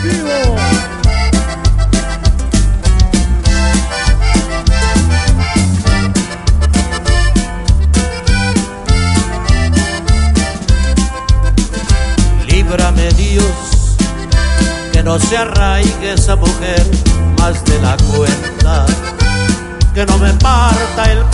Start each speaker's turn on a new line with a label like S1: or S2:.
S1: vivo.
S2: Líbrame Dios, que no se arraigue esa mujer más de la cuenta, que no me parta el